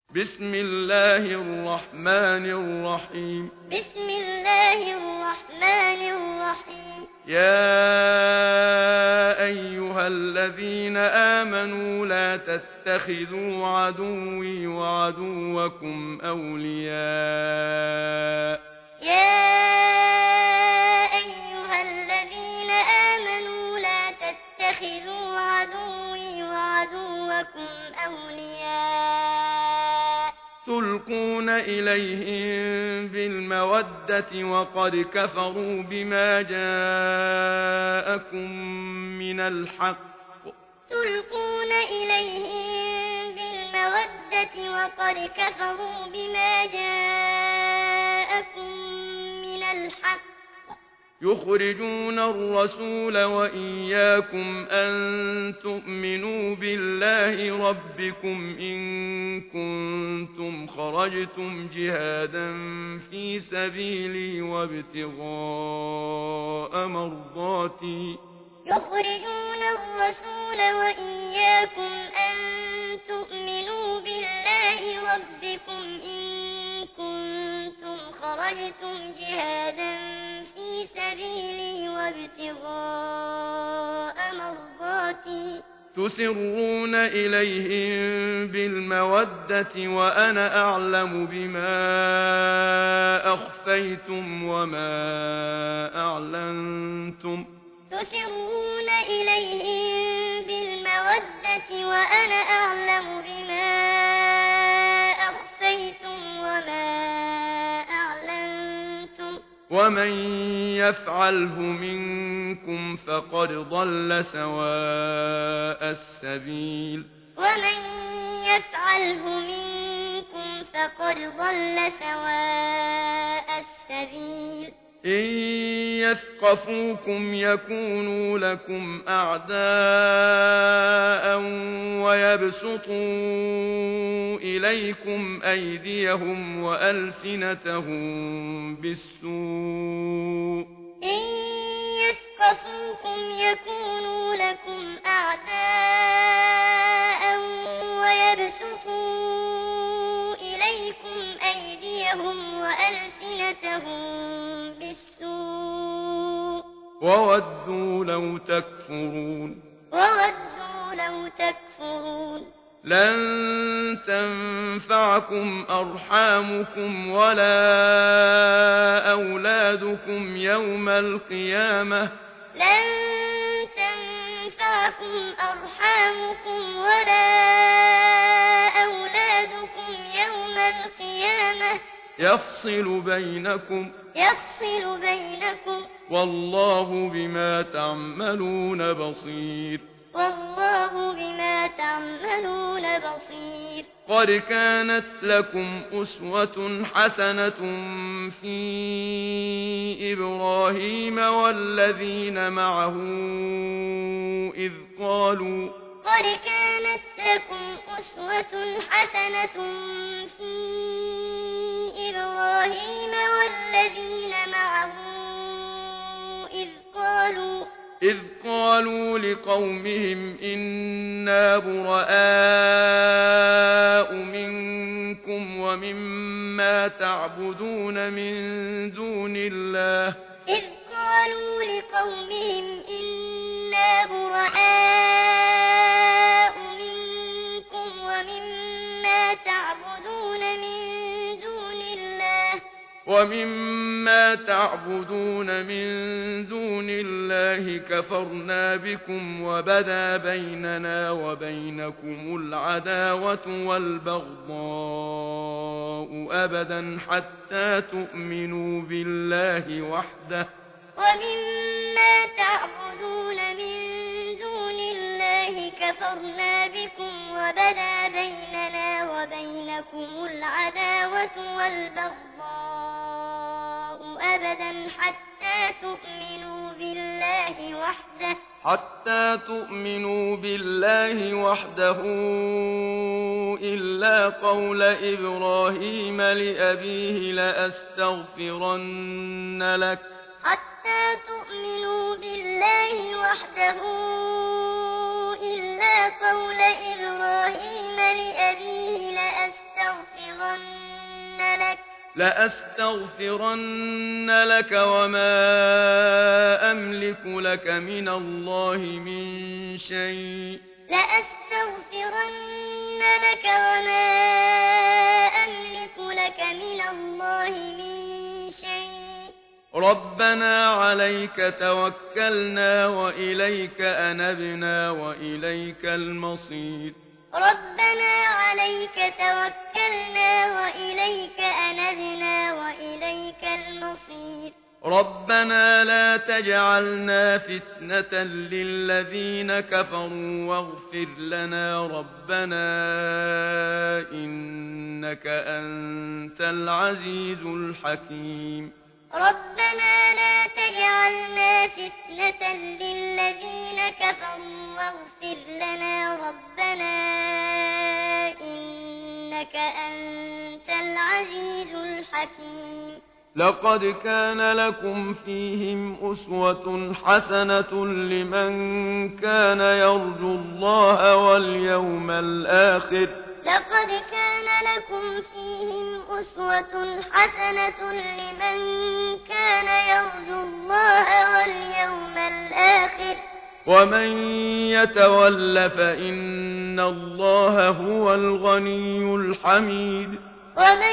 بسم الله الرحمن الرحيم بسم الله الرحمن الرحيم يا أيها الذين آمنوا لا تتخذوا عدوي وعدوكم أولياء يا أيها الذين آمنوا لا تتخذوا عدوي وعدوكم أولياء تلقون إليهم بالمودة وقد كفروا بما جاءكم من الحق تلقون إليهم بالمودة وقد كفروا بما جاءكم من الحق يخرجون الرسول وإياكم أن تؤمنوا بالله ربكم إن كنتم خرجتم جهادا في سبيلي وابتغاء مرضاتي يخرجون الرسول وإياكم أن تؤمنوا بالله ربكم إن كنتم خرجتم جهادا في سبيلي وابتغاء مرضاتي تسرون إليهم بالمودة وأنا أعلم بما أخفيتم وما أعلنتم تسرون إليهم بالمودة وأنا أعلم بما أخفيتم وما أعلنتم ومن يفعله منكم فقد ضل سواء السبيل ومن يفعله منكم فقد ضل سواء السبيل إن يثقفوكم يكونوا لكم أعداء ويبسطوا إليكم أيديهم وألسنتهم بالسوء إن يثقفوكم يكونوا لكم أعداء ويبسطوا إليكم أيديهم وألسنتهم بالسوء وودوا لو تكفرون لن تنفعكم أرحامكم ولا أولادكم يوم القيامة لن تنفعكم أرحامكم ولا أولادكم يوم القيامة يفصل بينكم والله بما تعملون بصير قد كانت لكم أسوة حسنة في إبراهيم والذين معه إذ قالوا إذ قالوا لقومهم إنا براء منكم ومما تعبدون من دون الله كفرنا بكم وبدا بيننا وبينكم العداوة والبغضاء أبدا حتى تؤمنوا بالله وحده إلا قول إبراهيم لأبيه لأستغفرن لك حتى تؤمنوا بالله وحده إلا قول إبراهيم لأبيه لأستغفرن لأستغفرن لك وما أملك لك من الله من شيء لأستغفرن لك وما أملك لك من الله من شيء ربنا عليك توكلنا وإليك أنبنا وإليك المصير ربنا عليك توكلنا وإليك أنبنا وإليك المصير ربنا لا تجعلنا فتنة للذين كفروا واغفر لنا ربنا إنك أنت العزيز الحكيم ربنا لا تجعلنا فتنة للذين كفروا واغفر لنا ربنا إنك أنت العزيز الحكيم لقد كان لكم فيهم أسوة حسنة لمن كان يرجو الله واليوم الآخر لقد كان لكم فيهم أسوة حسنة لمن كان يرجو الله واليوم الآخر ومن يتول فإن الله هو الغني الحميد ومن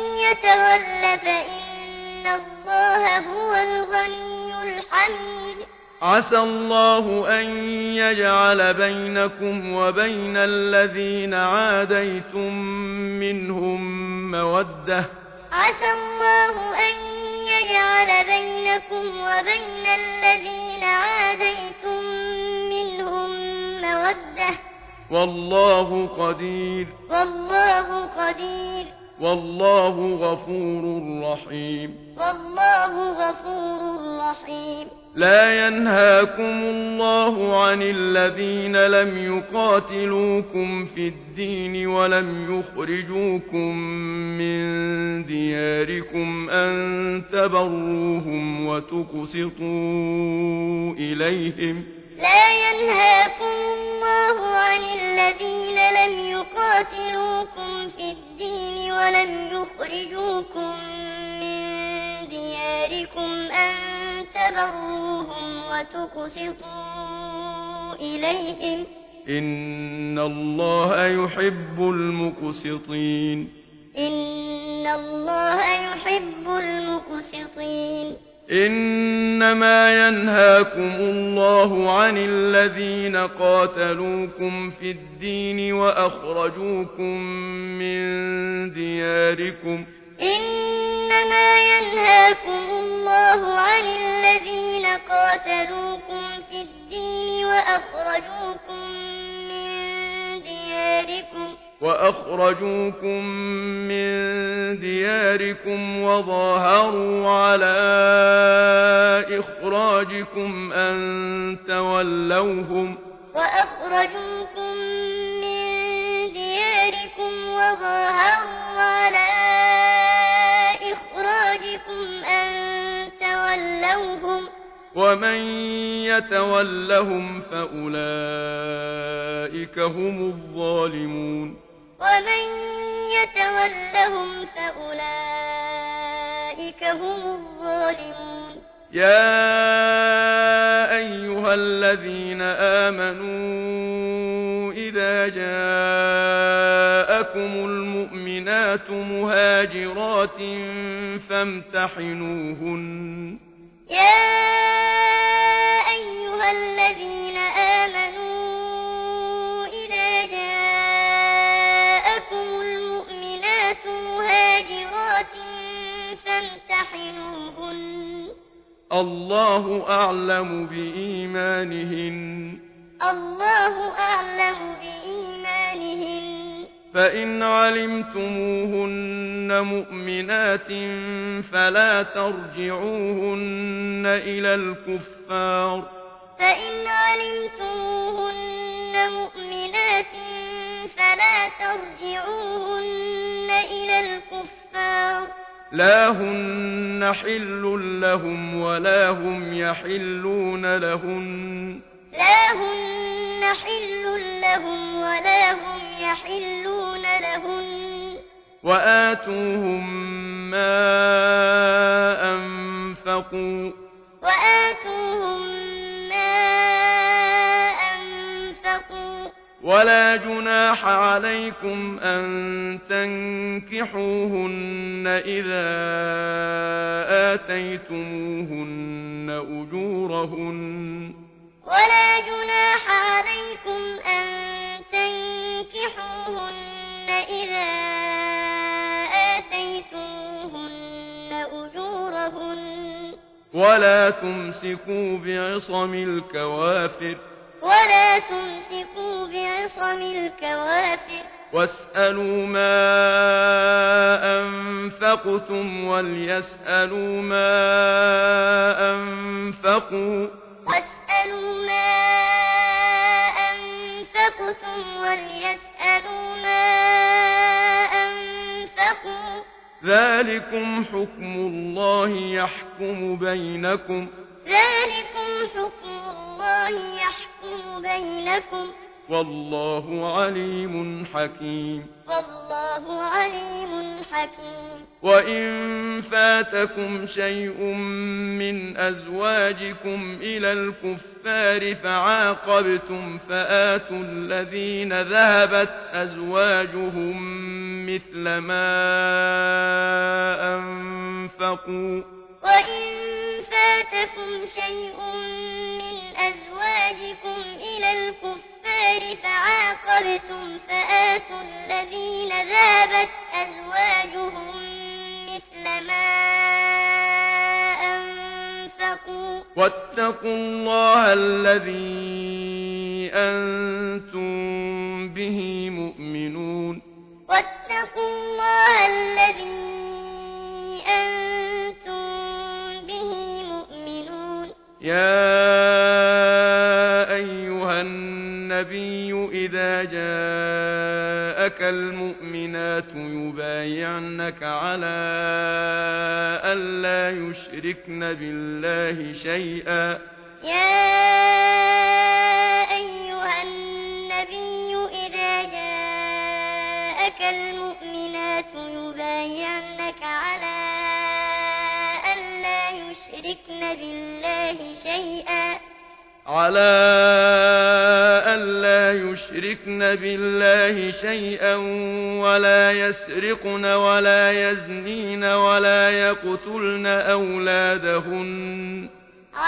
يتول فإن الله هو الغني الحميد عسى الله أن يجعل بينكم وبين الذين عاديتم منهم مودة عسى الله أن يجعل بينكم وبين الذين عاديتم منهم مودة والله قدير والله قدير والله غفور رحيم والله غفور رحيم لا ينهاكم الله عن الذين لم يقاتلوكم في الدين ولم يخرجوكم من دياركم أن تبروهم وتقسطوا إليهم لا ينهاكم الله عن الذين لم يقاتلوكم في الدين ولم يخرجوكم من دياركم أن تبروهم وتقسطوا إليهم إن الله يحب المقسطين إن الله يحب المقسطين إنما ينهاكم الله عن الذين قاتلوكم في الدين وأخرجوكم من دياركم إنما ينهاكم الله عن الذين قاتلوكم في الدين وأخرجوكم من دياركم وظاهروا على إخراجكم أن تولوهم وأخرجوكم من دياركم وظاهروا على إخراجكم أن تولوهم ومن يتولهم فأولئك هم الظالمون ومن يتولهم فأولئك هم الظالمون يا أيها الذين آمنوا إذا جاءكم المؤمنات مهاجرات فامتحنوهن يا أيها الذين آمنوا إذا جاءكم المؤمنات مهاجرات فامتحنوهن الله أعلم بإيمانهن الله أعلم بإيمانهن فإن علمتموهن مؤمنات فلا ترجعوهن إلى الكفار فإن علمتموهن مؤمنات فلا ترجعوهن إلى الكفار لا هن حل لهم ولا هم يحلون لهن لا هن حل لهم ولا هم يحلون لهن وآتوهم ما أنفقوا ولا جناح عليكم أن تنكحوهن إذا آتيتموهن أجورهن ولا جناح عليكم أن تنكحوهن إذا آتيتموهن أجورهن ولا تمسكوا بعصم الكوافر واسألوا ما أنفقتم وليسألوا ما أنفقوا ذلكم حكم الله يحكم بينكم والله عليم حكيم وإن فاتكم شيء من أزواجكم إلى الكفار فعاقبتم فآتوا الذين ذهبت أزواجهم مثل ما أنفقوا واتقوا الله الذي أنتم به مؤمنون يا أيها النبي إذا جاءك المؤمنات يبايعنك على ألا يشركن بالله شيئا ولا يسرقن ولا يزنين ولا يقتلن أولادهن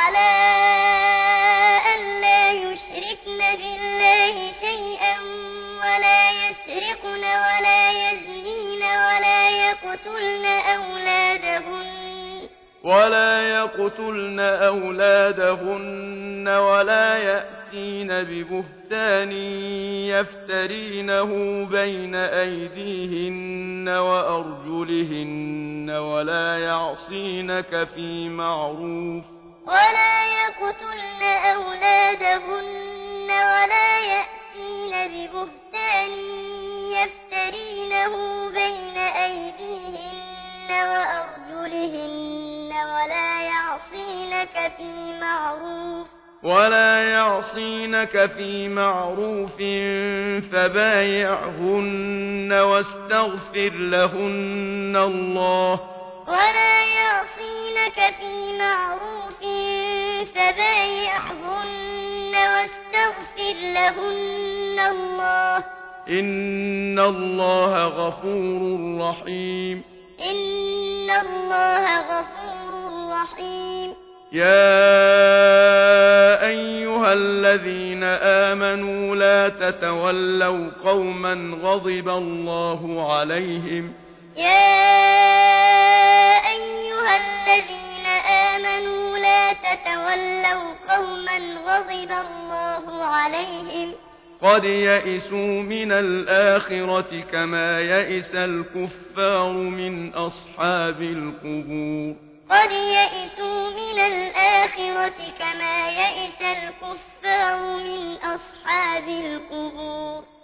ولا يأتين ببهتان يفترينه بين أيديهن وأرجلهن ولا يعصينك في معروف فبايعهن واستغفر لهن الله إن الله غفور رحيم يا أيها الذين آمنوا لا تتولوا قوما غضب الله عليهم قد يئسوا من الآخرة كما يئس الكفار من أصحاب القبور قد يئسوا من الآخرة كما يئس الكفار من أصحاب القبور